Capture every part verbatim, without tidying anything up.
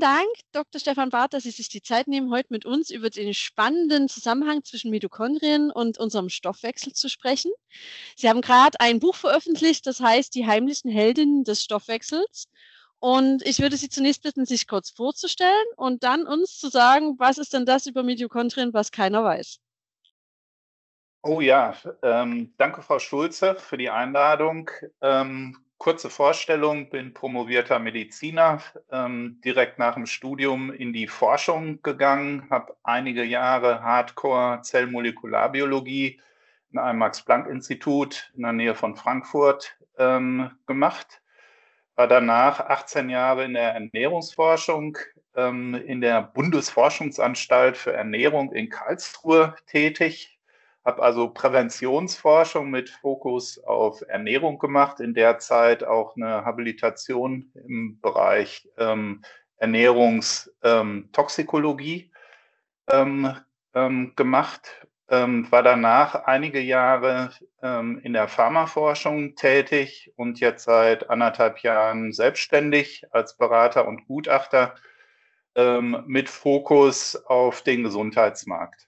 Dank, Doktor Stefan Barth, dass Sie sich die Zeit nehmen, heute mit uns über den spannenden Zusammenhang zwischen Mitochondrien und unserem Stoffwechsel zu sprechen. Sie haben gerade ein Buch veröffentlicht, das heißt Die heimlichen Heldinnen des Stoffwechsels. Und ich würde Sie zunächst bitten, sich kurz vorzustellen und dann uns zu sagen, was ist denn das über Mitochondrien, was keiner weiß. Oh ja, ähm, danke Frau Schulze für die Einladung. Ähm, kurze Vorstellung, bin promovierter Mediziner, ähm, direkt nach dem Studium in die Forschung gegangen, habe einige Jahre Hardcore Zellmolekularbiologie in einem Max-Planck-Institut in der Nähe von Frankfurt ähm, gemacht, war danach achtzehn Jahre in der Ernährungsforschung ähm, in der Bundesforschungsanstalt für Ernährung in Karlsruhe tätig. Habe also Präventionsforschung mit Fokus auf Ernährung gemacht, in der Zeit auch eine Habilitation im Bereich ähm, Ernährungstoxikologie ähm, ähm, gemacht, ähm, war danach einige Jahre ähm, in der Pharmaforschung tätig und jetzt seit anderthalb Jahren selbstständig als Berater und Gutachter ähm, mit Fokus auf den Gesundheitsmarkt.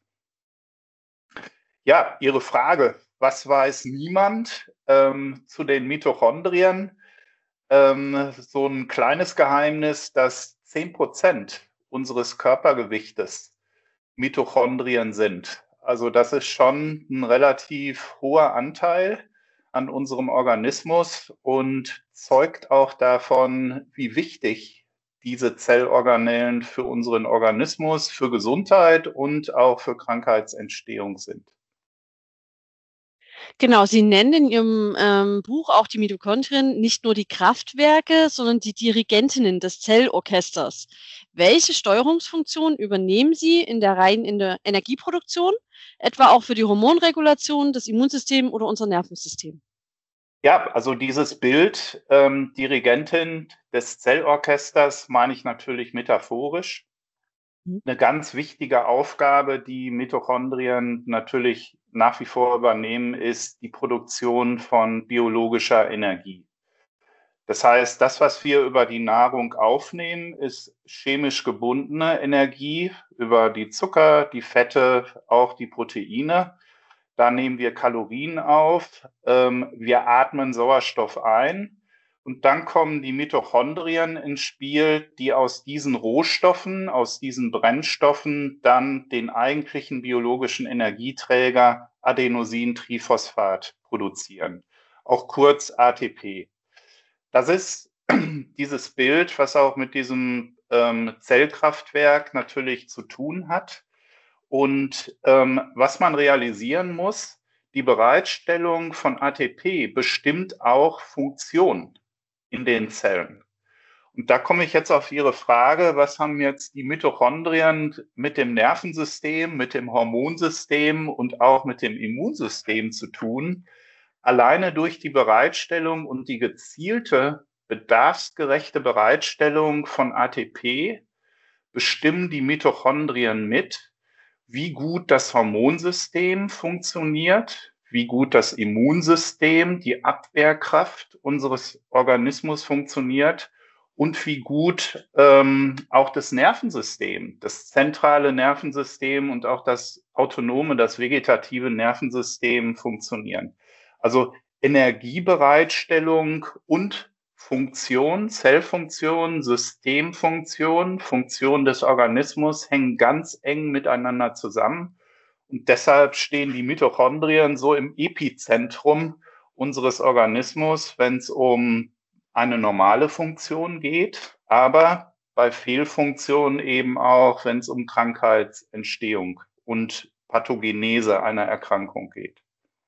Ja, Ihre Frage, was weiß niemand ähm, zu den Mitochondrien? Ähm, so ein kleines Geheimnis, dass zehn Prozent unseres Körpergewichtes Mitochondrien sind. Also das ist schon ein relativ hoher Anteil an unserem Organismus und zeugt auch davon, wie wichtig diese Zellorganellen für unseren Organismus, für Gesundheit und auch für Krankheitsentstehung sind. Genau, Sie nennen in Ihrem ähm, Buch auch die Mitochondrien nicht nur die Kraftwerke, sondern die Dirigentinnen des Zellorchesters. Welche Steuerungsfunktion übernehmen Sie in der reinen in der Energieproduktion, etwa auch für die Hormonregulation, das Immunsystem oder unser Nervensystem? Ja, also dieses Bild, ähm, Dirigentin des Zellorchesters, meine ich natürlich metaphorisch. Mhm. Eine ganz wichtige Aufgabe, die Mitochondrien natürlich nach wie vor übernehmen, ist die Produktion von biologischer Energie. Das heißt, das, was wir über die Nahrung aufnehmen, ist chemisch gebundene Energie über die Zucker, die Fette, auch die Proteine. Da nehmen wir Kalorien auf, ähm, wir atmen Sauerstoff ein und dann kommen die Mitochondrien ins Spiel, die aus diesen Rohstoffen, aus diesen Brennstoffen dann den eigentlichen biologischen Energieträger Adenosintriphosphat produzieren, auch kurz A T P. Das ist dieses Bild, was auch mit diesem ähm, Zellkraftwerk natürlich zu tun hat. Und ähm, was man realisieren muss, die Bereitstellung von A T P bestimmt auch Funktion in den Zellen. Und da komme ich jetzt auf Ihre Frage, was haben jetzt die Mitochondrien mit dem Nervensystem, mit dem Hormonsystem und auch mit dem Immunsystem zu tun? Alleine durch die Bereitstellung und die gezielte, bedarfsgerechte Bereitstellung von A T P bestimmen die Mitochondrien mit, wie gut das Hormonsystem funktioniert, wie gut das Immunsystem, die Abwehrkraft unseres Organismus funktioniert und wie gut ähm, auch das Nervensystem, das zentrale Nervensystem und auch das autonome, das vegetative Nervensystem funktionieren. Also Energiebereitstellung und Funktion, Zellfunktion, Systemfunktion, Funktion des Organismus hängen ganz eng miteinander zusammen. Und deshalb stehen die Mitochondrien so im Epizentrum unseres Organismus, wenn es um eine normale Funktion geht, aber bei Fehlfunktionen eben auch, wenn es um Krankheitsentstehung und Pathogenese einer Erkrankung geht.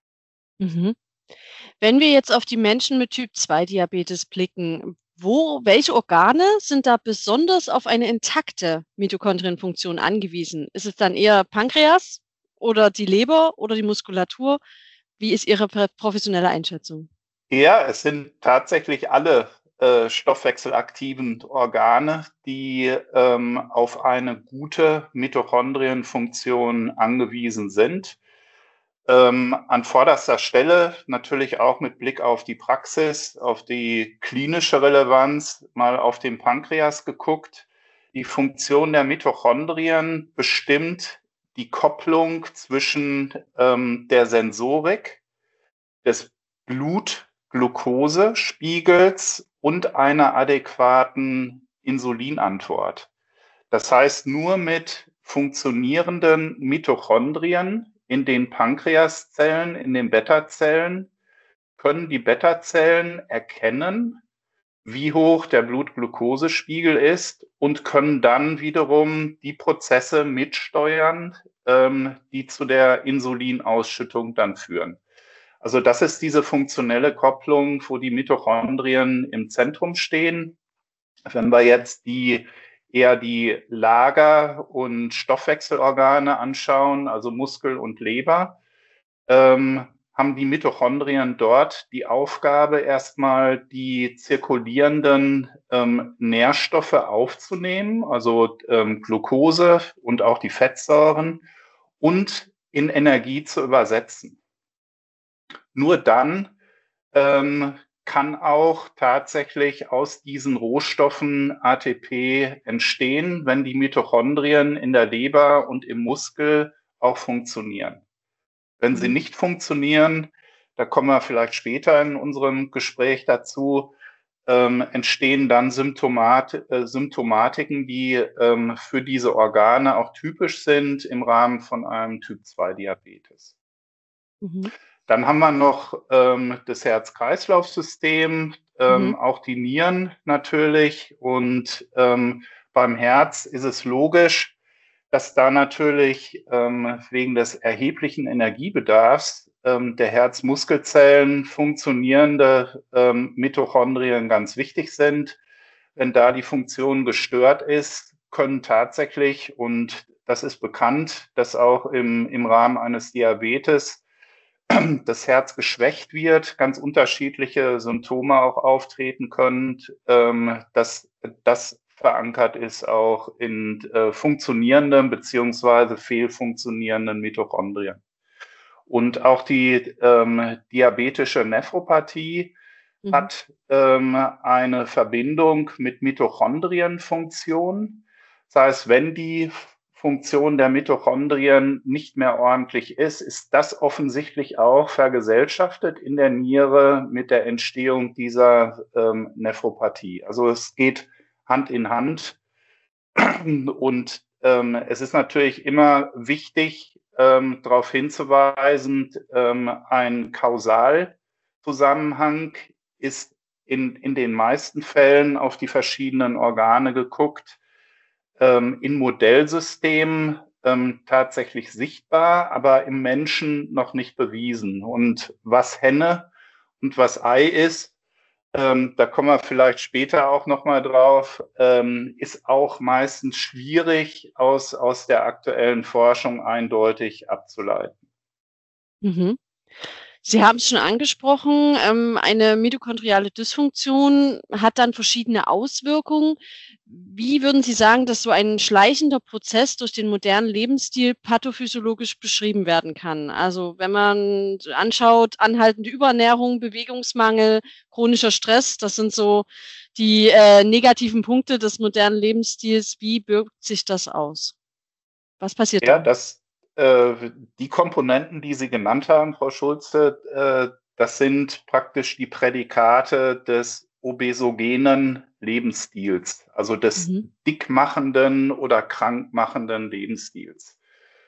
Mhm. Wenn wir jetzt auf die Menschen mit Typ zwei Diabetes blicken, wo, welche Organe sind da besonders auf eine intakte Mitochondrienfunktion angewiesen? Ist es dann eher Pankreas oder die Leber oder die Muskulatur? Wie ist Ihre pre- professionelle Einschätzung? Ja, es sind tatsächlich alle äh, stoffwechselaktiven Organe, die ähm, auf eine gute Mitochondrienfunktion angewiesen sind. Ähm, an vorderster Stelle natürlich auch mit Blick auf die Praxis, auf die klinische Relevanz, mal auf den Pankreas geguckt. die Funktion der Mitochondrien bestimmt die Kopplung zwischen ähm, der Sensorik, des Blutglukosespiegels und einer adäquaten Insulinantwort. Das heißt, nur mit funktionierenden Mitochondrien in den Pankreaszellen, in den Beta-Zellen, können die Beta-Zellen erkennen, wie hoch der Blutglukosespiegel ist und können dann wiederum die Prozesse mitsteuern, ähm, die zu der Insulinausschüttung dann führen. Also das ist diese funktionelle Kopplung, wo die Mitochondrien im Zentrum stehen. Wenn wir jetzt die eher die Lager- und Stoffwechselorgane anschauen, also Muskel und Leber, ähm, haben die Mitochondrien dort die Aufgabe, erstmal die zirkulierenden ähm, Nährstoffe aufzunehmen, also ähm, Glucose und auch die Fettsäuren, und in Energie zu übersetzen. Nur dann ähm, kann auch tatsächlich aus diesen Rohstoffen A T P entstehen, wenn die Mitochondrien in der Leber und im Muskel auch funktionieren. Wenn sie nicht funktionieren, da kommen wir vielleicht später in unserem Gespräch dazu, ähm, entstehen dann Symptomat, äh, Symptomatiken, die ähm, für diese Organe auch typisch sind im Rahmen von einem Typ zwei Diabetes. Mhm. Dann haben wir noch ähm, das Herz-Kreislauf-System, ähm, Mhm. auch die Nieren natürlich. Und ähm, beim Herz ist es logisch, dass da natürlich ähm, wegen des erheblichen Energiebedarfs ähm, der Herzmuskelzellen funktionierende ähm, Mitochondrien ganz wichtig sind. Wenn da die Funktion gestört ist, können tatsächlich, und das ist bekannt, dass auch im, im Rahmen eines Diabetes das Herz geschwächt wird, ganz unterschiedliche Symptome auch auftreten können, ähm, dass das verankert ist auch in äh, funktionierenden beziehungsweise fehlfunktionierenden Mitochondrien. Und auch die ähm, diabetische Nephropathie Mhm. hat ähm, eine Verbindung mit Mitochondrienfunktion. Das heißt, wenn die Funktion der Mitochondrien nicht mehr ordentlich ist, ist das offensichtlich auch vergesellschaftet in der Niere mit der Entstehung dieser ähm, Nephropathie. Also es geht Hand in Hand. Und ähm, es ist natürlich immer wichtig, ähm, darauf hinzuweisen, ähm, ein Kausalzusammenhang ist in, in den meisten Fällen auf die verschiedenen Organe geguckt, ähm, in Modellsystemen ähm, tatsächlich sichtbar, aber im Menschen noch nicht bewiesen. Und was Henne und was Ei ist, ähm, da kommen wir vielleicht später auch nochmal drauf, ähm, ist auch meistens schwierig aus, aus der aktuellen Forschung eindeutig abzuleiten. Mhm. Sie haben es schon angesprochen, ähm, eine mitochondriale Dysfunktion hat dann verschiedene Auswirkungen. Wie würden Sie sagen, dass so ein schleichender Prozess durch den modernen Lebensstil pathophysiologisch beschrieben werden kann? Also wenn man anschaut, anhaltende Überernährung, Bewegungsmangel, chronischer Stress, das sind so die äh, negativen Punkte des modernen Lebensstils. Wie wirkt sich das aus? Was passiert Ja, da? das, äh, die Komponenten, die Sie genannt haben, Frau Schulze, äh, das sind praktisch die Prädikate des obesogenen Lebensstils, also des Mhm. dickmachenden oder krankmachenden Lebensstils.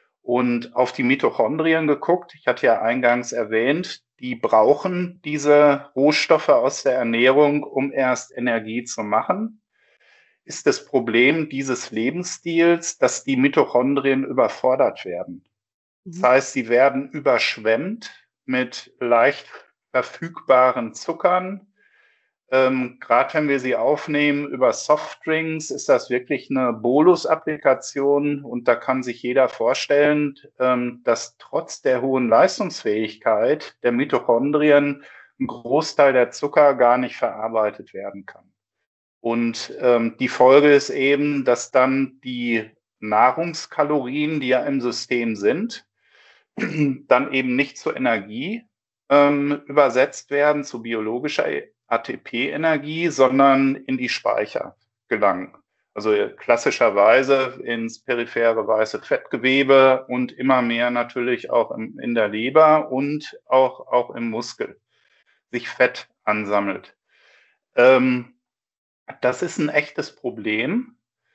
Und auf die Mitochondrien geguckt, ich hatte ja eingangs erwähnt, die brauchen diese Rohstoffe aus der Ernährung, um erst Energie zu machen. Ist das Problem dieses Lebensstils, dass die Mitochondrien überfordert werden. Das Mhm. heißt, sie werden überschwemmt mit leicht verfügbaren Zuckern. Ähm, Gerade wenn wir sie aufnehmen über Softdrinks, ist das wirklich eine Bolus-Applikation und da kann sich jeder vorstellen, ähm, dass trotz der hohen Leistungsfähigkeit der Mitochondrien ein Großteil der Zucker gar nicht verarbeitet werden kann. Und ähm, die Folge ist eben, dass dann die Nahrungskalorien, die ja im System sind, dann eben nicht zur Energie ähm, übersetzt werden, zu biologischer A T P-Energie, sondern in die Speicher gelangen. Also klassischerweise ins periphere weiße Fettgewebe und immer mehr natürlich auch im, in der Leber und auch, auch im Muskel sich Fett ansammelt. Ähm, das ist ein echtes Problem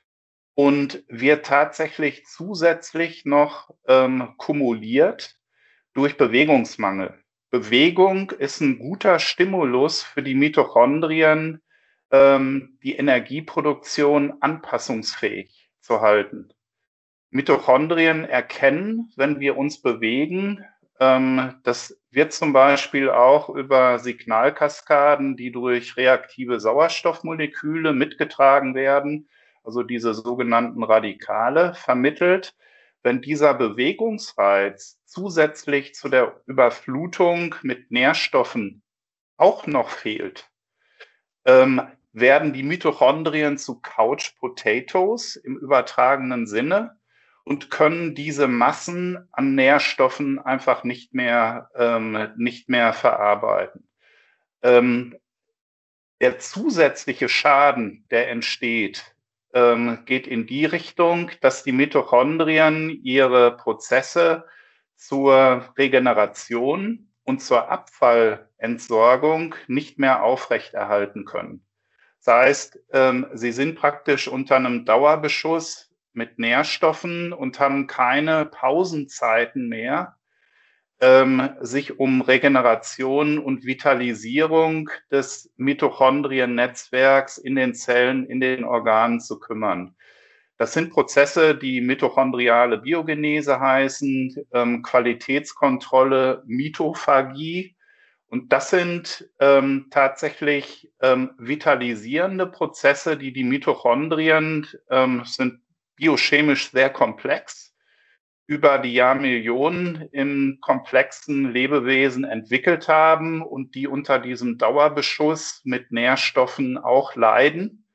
und wird tatsächlich zusätzlich noch ähm, kumuliert durch Bewegungsmangel. Bewegung ist ein guter Stimulus für die Mitochondrien, ähm, die Energieproduktion anpassungsfähig zu halten. Mitochondrien erkennen, wenn wir uns bewegen. Ähm, das wird zum Beispiel auch über Signalkaskaden, die durch reaktive Sauerstoffmoleküle mitgetragen werden, also diese sogenannten Radikale, vermittelt. Wenn dieser Bewegungsreiz zusätzlich zu der Überflutung mit Nährstoffen auch noch fehlt, ähm, werden die Mitochondrien zu Couch Potatoes im übertragenen Sinne und können diese Massen an Nährstoffen einfach nicht mehr, ähm, nicht mehr verarbeiten. Ähm, der zusätzliche Schaden, der entsteht, ähm, geht in die Richtung, dass die Mitochondrien ihre Prozesse zur Regeneration und zur Abfallentsorgung nicht mehr aufrechterhalten können. Das heißt, ähm, sie sind praktisch unter einem Dauerbeschuss mit Nährstoffen und haben keine Pausenzeiten mehr, ähm, sich um Regeneration und Vitalisierung des Mitochondrien-Netzwerks in den Zellen, in den Organen zu kümmern. Das sind Prozesse, die mitochondriale Biogenese heißen, ähm, Qualitätskontrolle, Mitophagie. Und das sind ähm, tatsächlich ähm, vitalisierende Prozesse, die die Mitochondrien ähm, sind biochemisch sehr komplex, über die Jahrmillionen im komplexen Lebewesen entwickelt haben und die unter diesem Dauerbeschuss mit Nährstoffen auch leiden,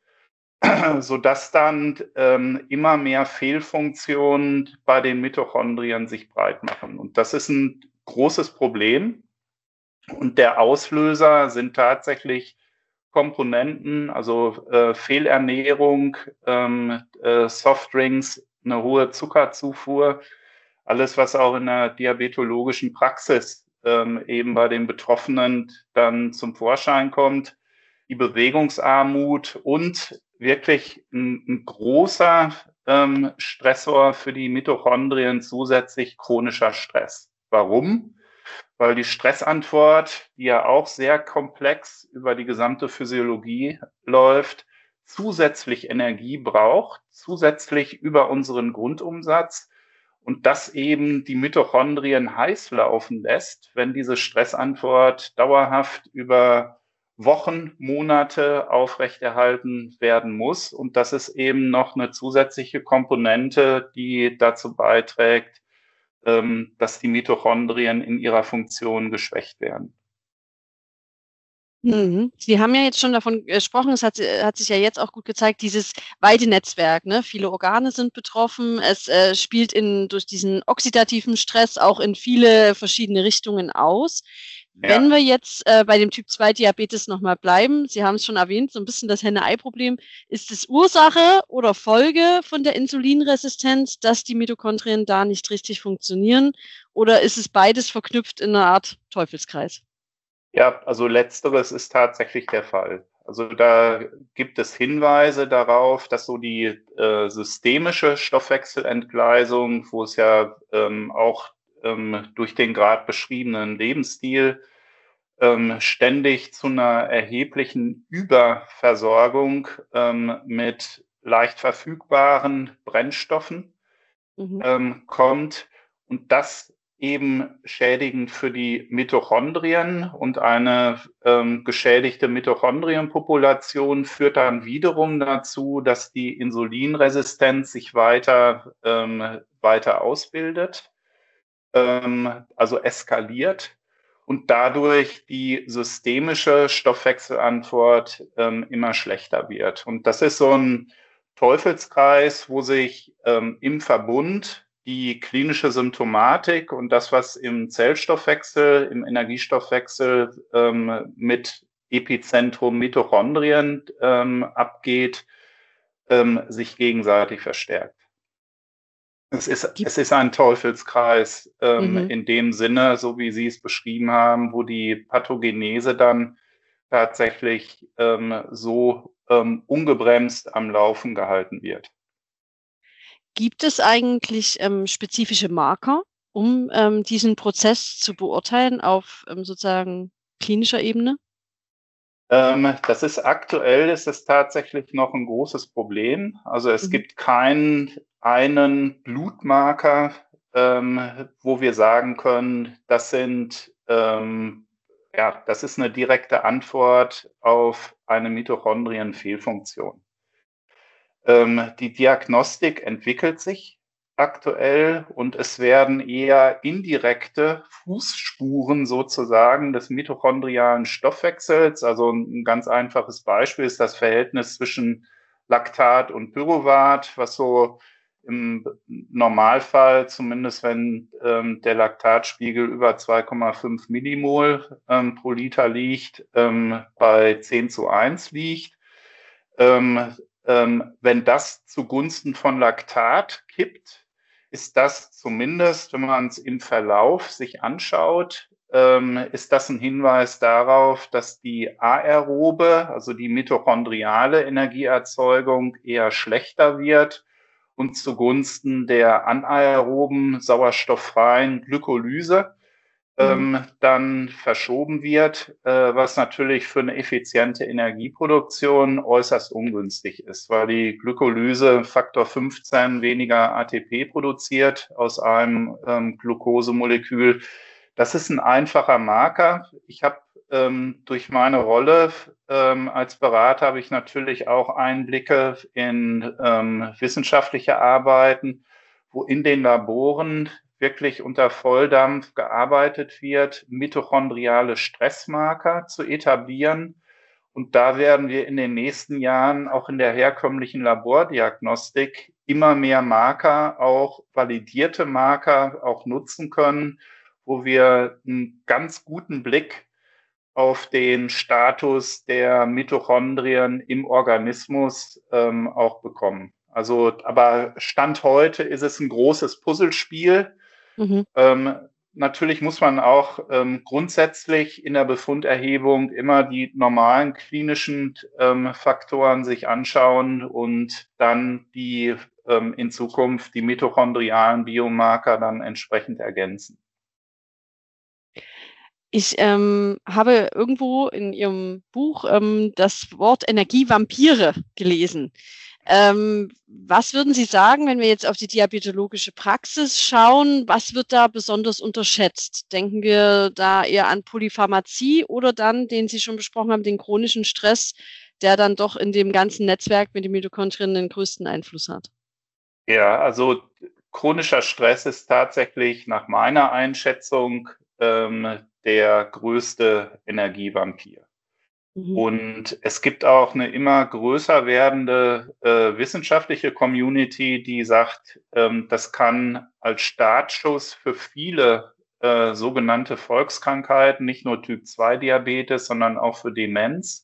sodass dann ähm, immer mehr Fehlfunktionen bei den Mitochondrien sich breit machen. Und das ist ein großes Problem. Und der Auslöser sind tatsächlich Komponenten, also äh, Fehlernährung, ähm, äh, Softdrinks, eine hohe Zuckerzufuhr, alles, was auch in der diabetologischen Praxis ähm, eben bei den Betroffenen dann zum Vorschein kommt, die Bewegungsarmut und wirklich ein, ein großer ähm, Stressor für die Mitochondrien zusätzlich chronischer Stress. Warum? Weil die Stressantwort, die ja auch sehr komplex über die gesamte Physiologie läuft, zusätzlich Energie braucht, zusätzlich über unseren Grundumsatz und das eben die Mitochondrien heiß laufen lässt, wenn diese Stressantwort dauerhaft über Wochen, Monate aufrechterhalten werden muss. Und das ist eben noch eine zusätzliche Komponente, die dazu beiträgt, dass die Mitochondrien in ihrer Funktion geschwächt werden. Mhm. Sie haben ja jetzt schon davon gesprochen, es hat, hat sich ja jetzt auch gut gezeigt, dieses weite Netzwerk, ne? Viele Organe sind betroffen, es äh, spielt in, durch diesen oxidativen Stress auch in viele verschiedene Richtungen aus. Ja. Wenn wir jetzt äh, bei dem Typ zwei Diabetes nochmal bleiben, Sie haben es schon erwähnt, so ein bisschen das Henne-Ei-Problem, ist es Ursache oder Folge von der Insulinresistenz, dass die Mitochondrien da nicht richtig funktionieren, oder ist es beides verknüpft in einer Art Teufelskreis? Ja, also letzteres ist tatsächlich der Fall. Also da gibt es Hinweise darauf, dass so die äh, systemische Stoffwechselentgleisung, wo es ja ähm, auch ähm, durch den gerade beschriebenen Lebensstil ähm, ständig zu einer erheblichen Überversorgung ähm, mit leicht verfügbaren Brennstoffen mhm. ähm, kommt und das eben schädigend für die Mitochondrien und eine ähm, geschädigte Mitochondrienpopulation führt dann wiederum dazu, dass die Insulinresistenz sich weiter, ähm, weiter ausbildet, ähm, also eskaliert und dadurch die systemische Stoffwechselantwort ähm, immer schlechter wird. Und das ist so ein Teufelskreis, wo sich ähm, im Verbund die klinische Symptomatik und das, was im Zellstoffwechsel, im Energiestoffwechsel ähm, mit Epizentrum Mitochondrien ähm, abgeht, ähm, sich gegenseitig verstärkt. Es ist, es ist ein Teufelskreis ähm, Mhm. in dem Sinne, so wie Sie es beschrieben haben, wo die Pathogenese dann tatsächlich ähm, so ähm, ungebremst am Laufen gehalten wird. Gibt es eigentlich ähm, spezifische Marker, um ähm, diesen Prozess zu beurteilen auf ähm, sozusagen klinischer Ebene? Ähm, das ist aktuell, ist es tatsächlich noch ein großes Problem. Also es Mhm. gibt keinen einen Blutmarker, ähm, wo wir sagen können, das sind, ähm, ja, das ist eine direkte Antwort auf eine Mitochondrienfehlfunktion. Ähm, die Diagnostik entwickelt sich aktuell und es werden eher indirekte Fußspuren sozusagen des mitochondrialen Stoffwechsels. Also ein ganz einfaches Beispiel ist das Verhältnis zwischen Laktat und Pyruvat, was so im Normalfall, zumindest wenn ähm, der Laktatspiegel über zwei Komma fünf Millimol ähm, pro Liter liegt, ähm, bei zehn zu eins liegt. Ähm, ähm, wenn das zugunsten von Laktat kippt, ist das zumindest, wenn man es im Verlauf sich anschaut, ähm, ist das ein Hinweis darauf, dass die aerobe, also die mitochondriale Energieerzeugung eher schlechter wird und zugunsten der anaeroben, sauerstofffreien Glykolyse Mhm. ähm, dann verschoben wird, äh, was natürlich für eine effiziente Energieproduktion äußerst ungünstig ist, weil die Glykolyse Faktor fünfzehn weniger A T P produziert aus einem ähm, Glukosemolekül. Das ist ein einfacher Marker. Ich habe ähm, durch meine Rolle ähm, als Berater habe ich natürlich auch Einblicke in ähm, wissenschaftliche Arbeiten, wo in den Laboren wirklich unter Volldampf gearbeitet wird, mitochondriale Stressmarker zu etablieren. Und da werden wir in den nächsten Jahren auch in der herkömmlichen Labordiagnostik immer mehr Marker, auch validierte Marker, auch nutzen können, wo wir einen ganz guten Blick auf den Status der Mitochondrien im Organismus ähm, auch bekommen. Also, aber Stand heute ist es ein großes Puzzlespiel. Mhm. Ähm, natürlich muss man auch ähm, grundsätzlich in der Befunderhebung immer die normalen klinischen ähm, Faktoren sich anschauen und dann die ähm, in Zukunft die mitochondrialen Biomarker dann entsprechend ergänzen. Ich ähm, habe irgendwo in Ihrem Buch ähm, das Wort Energievampire gelesen. Ähm, was würden Sie sagen, wenn wir jetzt auf die diabetologische Praxis schauen? Was wird da besonders unterschätzt? Denken wir da eher an Polypharmazie oder dann, den Sie schon besprochen haben, den chronischen Stress, der dann doch in dem ganzen Netzwerk mit den Mitochondrien den größten Einfluss hat? Ja, also chronischer Stress ist tatsächlich nach meiner Einschätzung ähm, der größte Energievampir. Mhm. Und es gibt auch eine immer größer werdende äh, wissenschaftliche Community, die sagt, ähm, das kann als Startschuss für viele äh, sogenannte Volkskrankheiten, nicht nur Typ zwei Diabetes, sondern auch für Demenz,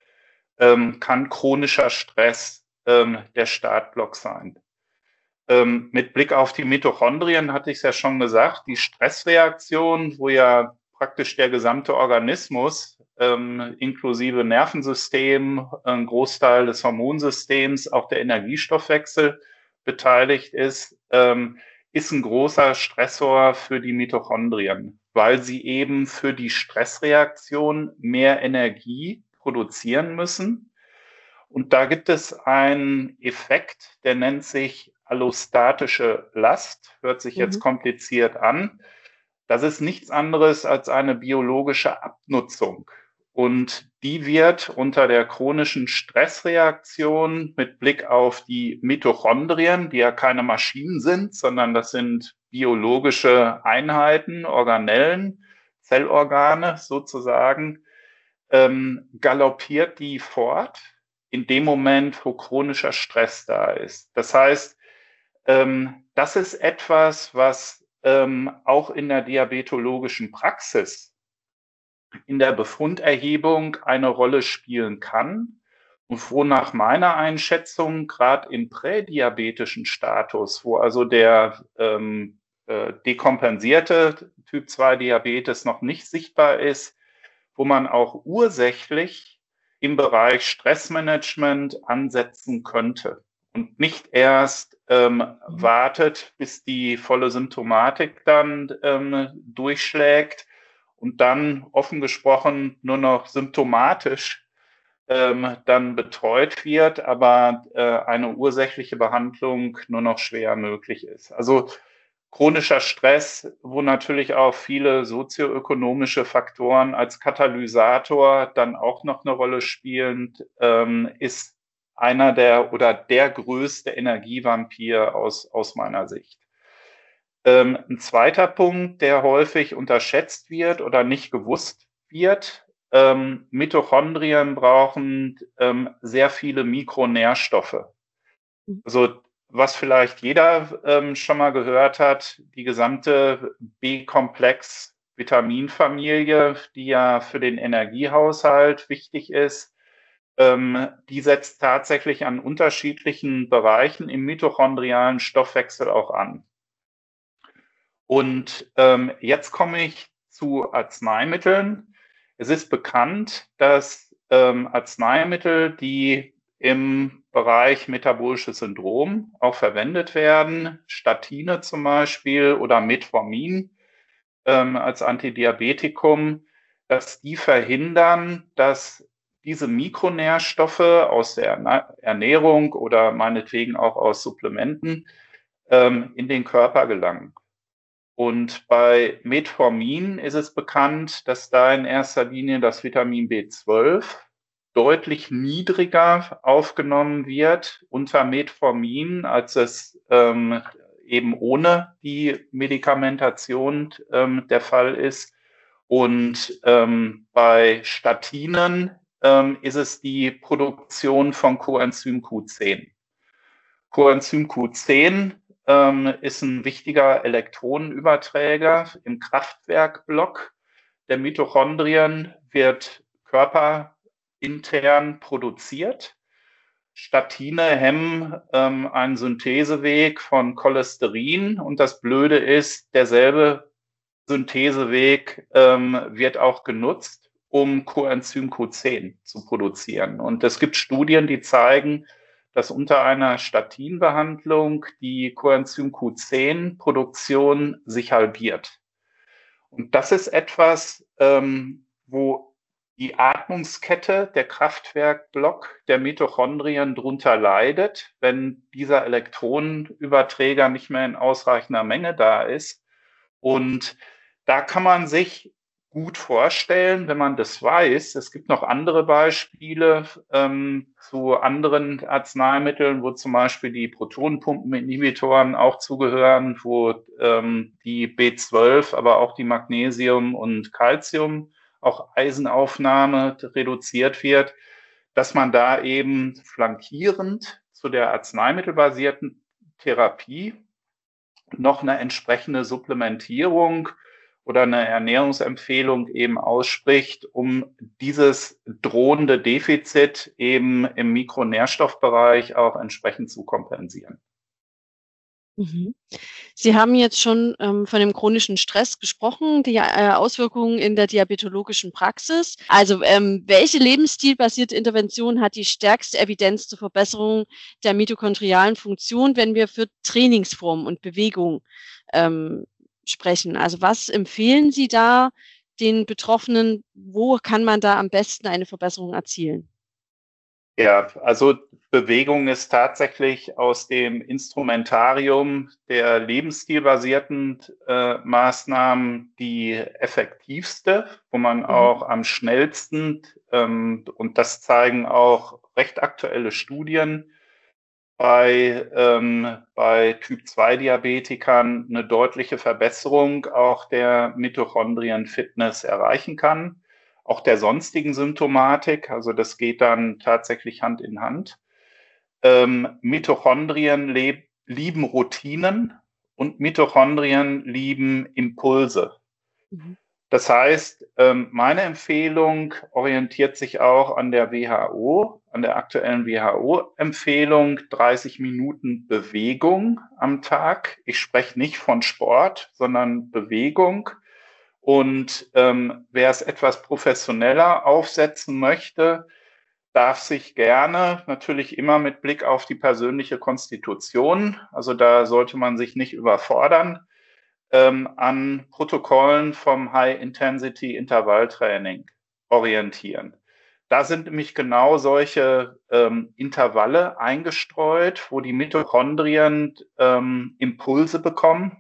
ähm, kann chronischer Stress ähm, der Startblock sein. Ähm, mit Blick auf die Mitochondrien hatte ich es ja schon gesagt, die Stressreaktion, wo ja praktisch der gesamte Organismus ähm, inklusive Nervensystem, ein Großteil des Hormonsystems, auch der Energiestoffwechsel beteiligt ist, ähm, ist ein großer Stressor für die Mitochondrien, weil sie eben für die Stressreaktion mehr Energie produzieren müssen. Und da gibt es einen Effekt, der nennt sich allostatische Last, hört sich jetzt Mhm. kompliziert an. Das ist nichts anderes als eine biologische Abnutzung. Und die wird unter der chronischen Stressreaktion mit Blick auf die Mitochondrien, die ja keine Maschinen sind, sondern das sind biologische Einheiten, Organellen, Zellorgane sozusagen, ähm, galoppiert die fort in dem Moment, wo chronischer Stress da ist. Das heißt, ähm, das ist etwas, was ähm, auch in der diabetologischen Praxis in der Befunderhebung eine Rolle spielen kann und wo nach meiner Einschätzung gerade im prädiabetischen Status, wo also der ähm, äh, dekompensierte Typ zwei Diabetes noch nicht sichtbar ist, wo man auch ursächlich im Bereich Stressmanagement ansetzen könnte und nicht erst ähm, wartet, bis die volle Symptomatik dann ähm, durchschlägt und dann offen gesprochen nur noch symptomatisch ähm, dann betreut wird, aber äh, eine ursächliche Behandlung nur noch schwer möglich ist. Also chronischer Stress, wo natürlich auch viele sozioökonomische Faktoren als Katalysator dann auch noch eine Rolle spielen, ähm, ist einer der oder der größte Energievampir aus, aus meiner Sicht. Ähm, ein zweiter Punkt, der häufig unterschätzt wird oder nicht gewusst wird, ähm, Mitochondrien brauchen ähm, sehr viele Mikronährstoffe. Also was vielleicht jeder ähm, schon mal gehört hat, die gesamte B-Komplex-Vitaminfamilie, die ja für den Energiehaushalt wichtig ist, ähm, die setzt tatsächlich an unterschiedlichen Bereichen im mitochondrialen Stoffwechsel auch an. Und ähm, jetzt komme ich zu Arzneimitteln. Es ist bekannt, dass ähm, Arzneimittel, die im Bereich metabolisches Syndrom auch verwendet werden, Statine zum Beispiel oder Metformin ähm, als Antidiabetikum, dass die verhindern, dass diese Mikronährstoffe aus der Ernährung oder meinetwegen auch aus Supplementen ähm, in den Körper gelangen. Und bei Metformin ist es bekannt, dass da in erster Linie das Vitamin B zwölf deutlich niedriger aufgenommen wird unter Metformin, als es ähm, eben ohne die Medikamentation ähm, der Fall ist. Und ähm, bei Statinen ähm, ist es die Produktion von Coenzym Q zehn. Coenzym Q zehn ähm, ist ein wichtiger Elektronenüberträger im Kraftwerkblock der Mitochondrien, wird körperintern produziert. Statine hemmen ähm, einen Syntheseweg von Cholesterin und das Blöde ist, derselbe Syntheseweg ähm, wird auch genutzt, um Coenzym Q zehn zu produzieren. Und es gibt Studien, die zeigen, dass unter einer Statinbehandlung die Coenzym Q zehn Produktion sich halbiert. Und das ist etwas, ähm, wo die Atmungskette, der Kraftwerkblock der Mitochondrien drunter leidet, wenn dieser Elektronenüberträger nicht mehr in ausreichender Menge da ist. Und da kann man sich gut vorstellen, wenn man das weiß. Es gibt noch andere Beispiele ähm, zu anderen Arzneimitteln, wo zum Beispiel die Protonenpumpeninhibitoren auch zugehören, wo ähm, die B zwölf, aber auch die Magnesium und Calcium, auch Eisenaufnahme reduziert wird, dass man da eben flankierend zu der arzneimittelbasierten Therapie noch eine entsprechende Supplementierung oder eine Ernährungsempfehlung eben ausspricht, um dieses drohende Defizit eben im Mikronährstoffbereich auch entsprechend zu kompensieren. Mhm. Sie haben jetzt schon ähm, von dem chronischen Stress gesprochen, die äh, Auswirkungen in der diabetologischen Praxis. Also ähm, welche lebensstilbasierte Intervention hat die stärkste Evidenz zur Verbesserung der mitochondrialen Funktion, wenn wir für Trainingsform und Bewegung ähm, sprechen? Also was empfehlen Sie da den Betroffenen? Wo kann man da am besten eine Verbesserung erzielen? Ja, also Bewegung ist tatsächlich aus dem Instrumentarium der lebensstilbasierten äh, Maßnahmen die effektivste, wo man mhm. auch am schnellsten, ähm, und das zeigen auch recht aktuelle Studien, bei, ähm, bei Typ zwei Diabetikern eine deutliche Verbesserung auch der Mitochondrien-Fitness erreichen kann. Auch der sonstigen Symptomatik, also das geht dann tatsächlich Hand in Hand. Ähm, Mitochondrien leb, lieben Routinen und Mitochondrien lieben Impulse. Mhm. Das heißt, ähm, meine Empfehlung orientiert sich auch an der W H O, an der aktuellen W H O-Empfehlung, dreißig Minuten Bewegung am Tag. Ich spreche nicht von Sport, sondern Bewegung. Und ähm, wer es etwas professioneller aufsetzen möchte, darf sich gerne, natürlich immer mit Blick auf die persönliche Konstitution, also da sollte man sich nicht überfordern, ähm, an Protokollen vom High-Intensity-Intervalltraining orientieren. Da sind nämlich genau solche ähm, Intervalle eingestreut, wo die Mitochondrien ähm, Impulse bekommen,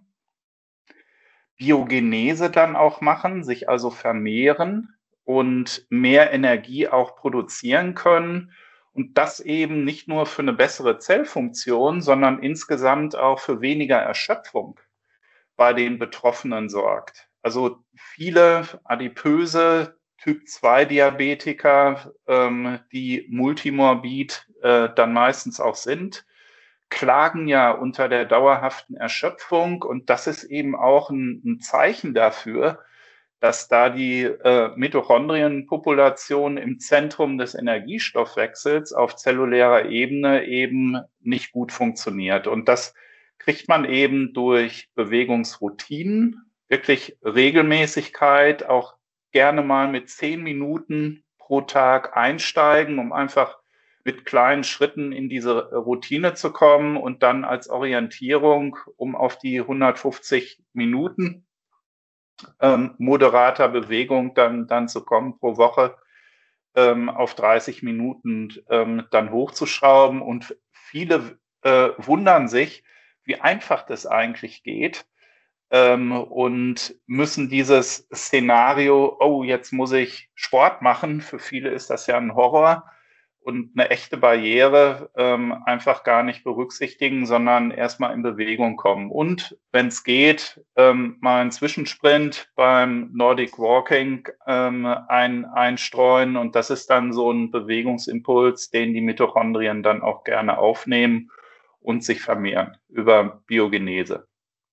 Biogenese dann auch machen, sich also vermehren und mehr Energie auch produzieren können. Und das eben nicht nur für eine bessere Zellfunktion, sondern insgesamt auch für weniger Erschöpfung bei den Betroffenen sorgt. Also viele adipöse Typ zwei Diabetiker, ähm, die multimorbid äh, dann meistens auch sind, klagen ja unter der dauerhaften Erschöpfung. Und das ist eben auch ein, ein Zeichen dafür, dass da die äh, Mitochondrienpopulation im Zentrum des Energiestoffwechsels auf zellulärer Ebene eben nicht gut funktioniert. Und das kriegt man eben durch Bewegungsroutinen, wirklich Regelmäßigkeit, auch gerne mal mit zehn Minuten pro Tag einsteigen, um einfach mit kleinen Schritten in diese Routine zu kommen und dann als Orientierung, um auf die hundertfünfzig Minuten ähm, moderater Bewegung dann, dann zu kommen pro Woche, ähm, auf dreißig Minuten ähm, dann hochzuschrauben. Und viele äh, wundern sich, wie einfach das eigentlich geht, ähm, und müssen dieses Szenario, oh, jetzt muss ich Sport machen, für viele ist das ja ein Horror und eine echte Barriere, ähm, einfach gar nicht berücksichtigen, sondern erstmal in Bewegung kommen. Und wenn es geht, ähm, mal einen Zwischensprint beim Nordic Walking ähm, ein, einstreuen. Und das ist dann so ein Bewegungsimpuls, den die Mitochondrien dann auch gerne aufnehmen und sich vermehren über Biogenese.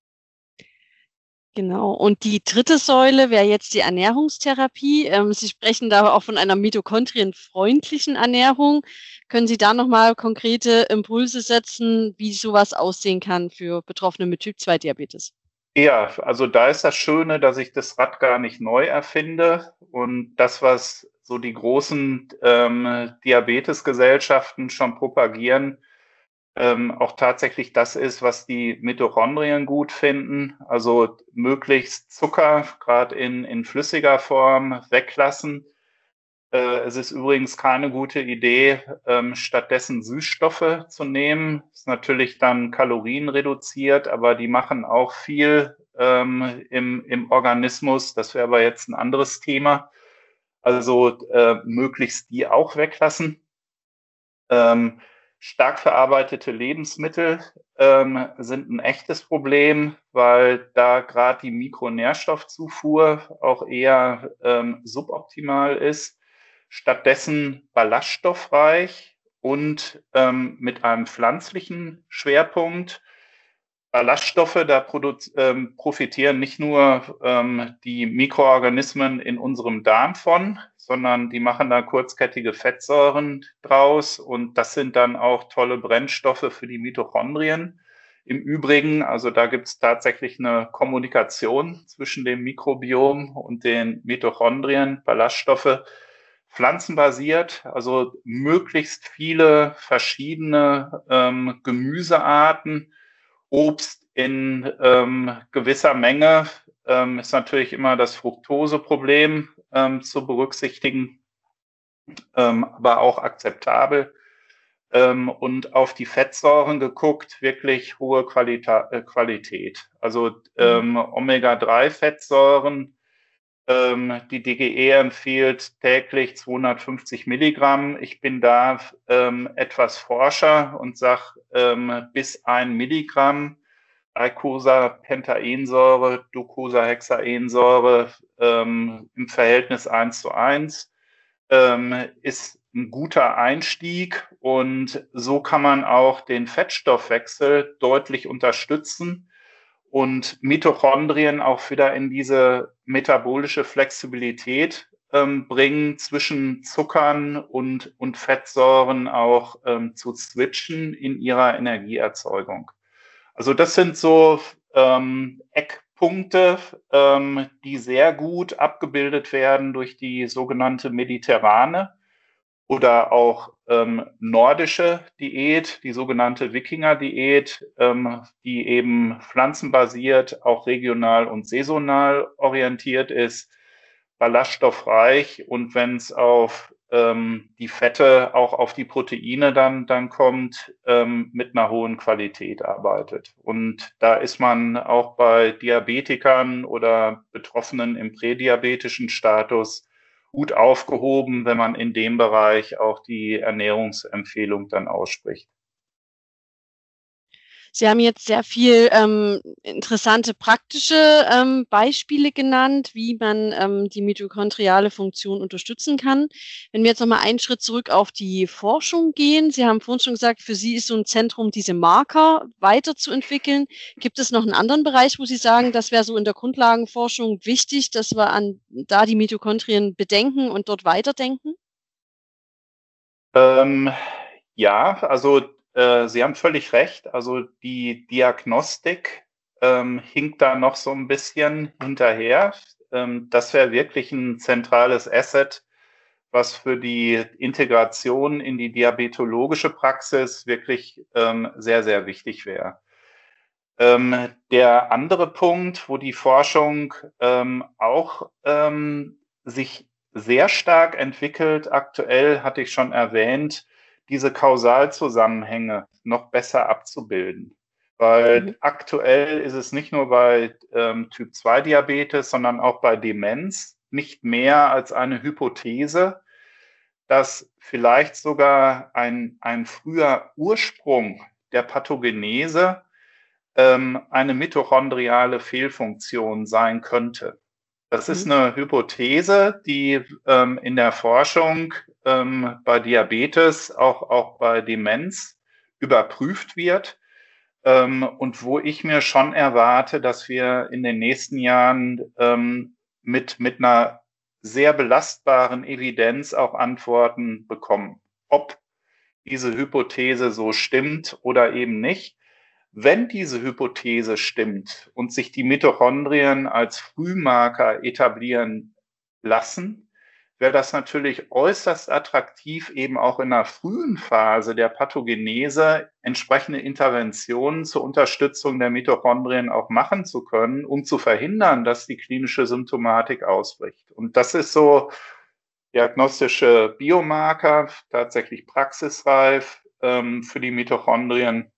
Genau. Und die dritte Säule wäre jetzt die Ernährungstherapie. Ähm, Sie sprechen da auch von einer mitochondrienfreundlichen Ernährung. Können Sie da nochmal konkrete Impulse setzen, wie sowas aussehen kann für Betroffene mit Typ zwei Diabetes? Ja, also da ist das Schöne, dass ich das Rad gar nicht neu erfinde und das, was so die großen ähm, Diabetesgesellschaften schon propagieren, ähm, auch tatsächlich das ist, was die Mitochondrien gut finden. Also möglichst Zucker, gerade in, in flüssiger Form, weglassen. Äh, es ist übrigens keine gute Idee, ähm, stattdessen Süßstoffe zu nehmen. Ist natürlich dann kalorienreduziert, aber die machen auch viel ähm, im, im Organismus. Das wäre aber jetzt ein anderes Thema. Also äh, möglichst die auch weglassen. Ähm, stark verarbeitete Lebensmittel ähm, sind ein echtes Problem, weil da gerade die Mikronährstoffzufuhr auch eher ähm, suboptimal ist. Stattdessen ballaststoffreich und ähm, mit einem pflanzlichen Schwerpunkt. Ballaststoffe, da ähm, profitieren nicht nur ähm, die Mikroorganismen in unserem Darm von, sondern die machen da kurzkettige Fettsäuren draus und das sind dann auch tolle Brennstoffe für die Mitochondrien. Im Übrigen, also da gibt es tatsächlich eine Kommunikation zwischen dem Mikrobiom und den Mitochondrien, Ballaststoffe, pflanzenbasiert, also möglichst viele verschiedene ähm, Gemüsearten, Obst in ähm, gewisser Menge, ähm, ist natürlich immer das Fructoseproblem ähm, zu berücksichtigen, ähm, aber auch akzeptabel. Ähm, und auf die Fettsäuren geguckt, wirklich hohe Qualita äh, Qualität. Also ähm, Omega drei Fettsäuren, ähm, die D G E empfiehlt täglich zweihundertfünfzig Milligramm. Ich bin da ähm, etwas forscher und sage ähm, bis ein Milligramm. Eicosapentaensäure, Docosahexaensäure ähm, im Verhältnis eins zu eins ähm, ist ein guter Einstieg und so kann man auch den Fettstoffwechsel deutlich unterstützen und Mitochondrien auch wieder in diese metabolische Flexibilität ähm, bringen, zwischen Zuckern und, und Fettsäuren auch ähm, zu switchen in ihrer Energieerzeugung. Also das sind so ähm, Eckpunkte, ähm, die sehr gut abgebildet werden durch die sogenannte mediterrane oder auch ähm, nordische Diät, die sogenannte Wikinger-Diät, ähm, die eben pflanzenbasiert, auch regional und saisonal orientiert ist, ballaststoffreich, und wenn es auf ähm, die Fette, auch auf die Proteine dann, dann kommt, ähm, mit einer hohen Qualität arbeitet. Und da ist man auch bei Diabetikern oder Betroffenen im prädiabetischen Status gut aufgehoben, wenn man in dem Bereich auch die Ernährungsempfehlung dann ausspricht. Sie haben jetzt sehr viel ähm, interessante praktische ähm, Beispiele genannt, wie man ähm, die mitochondriale Funktion unterstützen kann. Wenn wir jetzt nochmal einen Schritt zurück auf die Forschung gehen. Sie haben vorhin schon gesagt, für Sie ist so ein Zentrum, diese Marker weiterzuentwickeln. Gibt es noch einen anderen Bereich, wo Sie sagen, das wäre so in der Grundlagenforschung wichtig, dass wir an da die Mitochondrien bedenken und dort weiterdenken? Ähm, ja, also äh, Sie haben völlig recht. Also die Diagnostik ähm, hinkt da noch so ein bisschen hinterher. Ähm, das wäre wirklich ein zentrales Asset, was für die Integration in die diabetologische Praxis wirklich ähm, sehr, sehr wichtig wäre. Ähm, der andere Punkt, wo die Forschung ähm, auch ähm, sich sehr stark entwickelt, aktuell hatte ich schon erwähnt, diese Kausalzusammenhänge noch besser abzubilden. Mhm. Weil aktuell ist es nicht nur bei ähm, Typ zwei Diabetes, sondern auch bei Demenz nicht mehr als eine Hypothese, dass vielleicht sogar ein, ein früher Ursprung der Pathogenese ähm, eine mitochondriale Fehlfunktion sein könnte. Das ist Mhm. eine Hypothese, die ähm, in der Forschung ähm, bei Diabetes, auch, auch bei Demenz überprüft wird, ähm, und wo ich mir schon erwarte, dass wir in den nächsten Jahren ähm, mit, mit einer sehr belastbaren Evidenz auch Antworten bekommen, ob diese Hypothese so stimmt oder eben nicht. Wenn diese Hypothese stimmt und sich die Mitochondrien als Frühmarker etablieren lassen, wäre das natürlich äußerst attraktiv, eben auch in einer frühen Phase der Pathogenese entsprechende Interventionen zur Unterstützung der Mitochondrien auch machen zu können, um zu verhindern, dass die klinische Symptomatik ausbricht. Und das ist so diagnostische Biomarker, tatsächlich praxisreif ähm, für die Mitochondrien,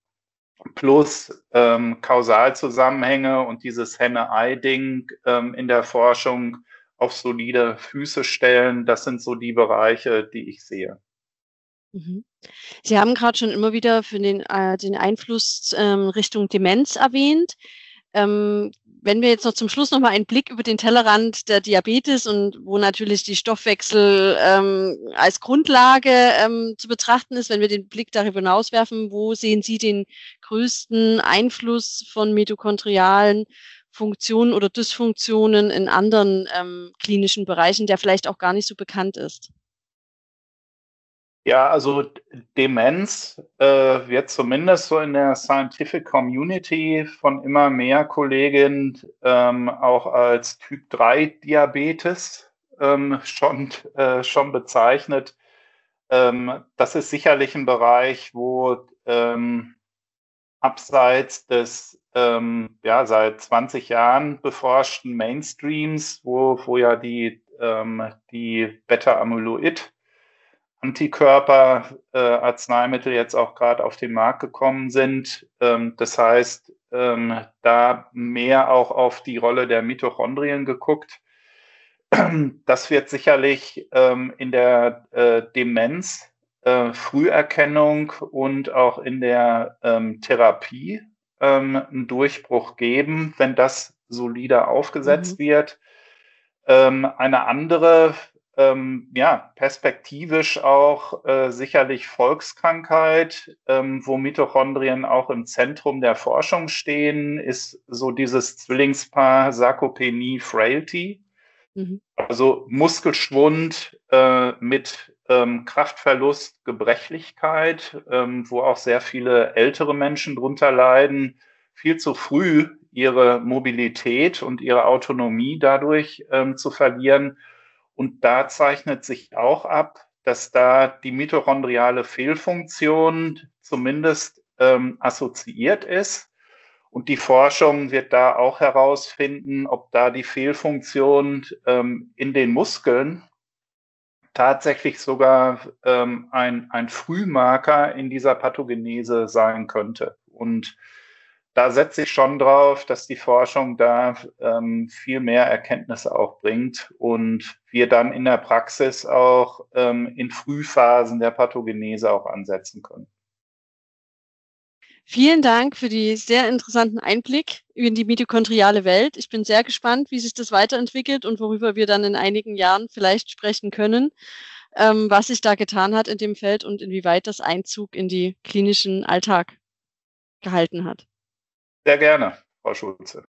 plus ähm, Kausalzusammenhänge und dieses Henne-Ei-Ding ähm, in der Forschung auf solide Füße stellen. Das sind so die Bereiche, die ich sehe. Mhm. Sie haben gerade schon immer wieder für den, äh, den Einfluss ähm, Richtung Demenz erwähnt. Ähm, wenn wir jetzt noch zum Schluss noch mal einen Blick über den Tellerrand der Diabetes und wo natürlich die Stoffwechsel ähm, als Grundlage ähm, zu betrachten ist, wenn wir den Blick darüber hinauswerfen, wo sehen Sie den größten Einfluss von mitochondrialen Funktionen oder Dysfunktionen in anderen ähm, klinischen Bereichen, der vielleicht auch gar nicht so bekannt ist? Ja, also Demenz äh, wird zumindest so in der Scientific Community von immer mehr Kolleginnen ähm, auch als Typ drei Diabetes ähm, schon, äh, schon bezeichnet. Ähm, das ist sicherlich ein Bereich, wo ähm, abseits des ähm, ja, seit zwanzig Jahren beforschten Mainstreams, wo, wo ja die, ähm, die Beta-Amyloid Antikörper, äh, Arzneimittel jetzt auch gerade auf den Markt gekommen sind. Ähm, das heißt, ähm, da mehr auch auf die Rolle der Mitochondrien geguckt. Das wird sicherlich ähm, in der äh, Demenz, äh, Früherkennung und auch in der ähm, Therapie ähm, einen Durchbruch geben, wenn das solider Mhm. aufgesetzt wird. Ähm, eine andere ähm, ja, perspektivisch auch äh, sicherlich Volkskrankheit, ähm, wo Mitochondrien auch im Zentrum der Forschung stehen, ist so dieses Zwillingspaar Sarkopenie-Frailty. Mhm. Also Muskelschwund äh, mit ähm, Kraftverlust, Gebrechlichkeit, ähm, wo auch sehr viele ältere Menschen drunter leiden, viel zu früh ihre Mobilität und ihre Autonomie dadurch ähm, zu verlieren. Und da zeichnet sich auch ab, dass da die mitochondriale Fehlfunktion zumindest ähm, assoziiert ist. Und die Forschung wird da auch herausfinden, ob da die Fehlfunktion ähm, in den Muskeln tatsächlich sogar ähm, ein, ein Frühmarker in dieser Pathogenese sein könnte. Und da setze ich schon drauf, dass die Forschung da ähm, viel mehr Erkenntnisse auch bringt und wir dann in der Praxis auch ähm, in Frühphasen der Pathogenese auch ansetzen können. Vielen Dank für die sehr interessanten Einblick in die mitochondriale Welt. Ich bin sehr gespannt, wie sich das weiterentwickelt und worüber wir dann in einigen Jahren vielleicht sprechen können, ähm, was sich da getan hat in dem Feld und inwieweit das Einzug in die klinischen Alltag gehalten hat. Sehr gerne, Frau Schulze.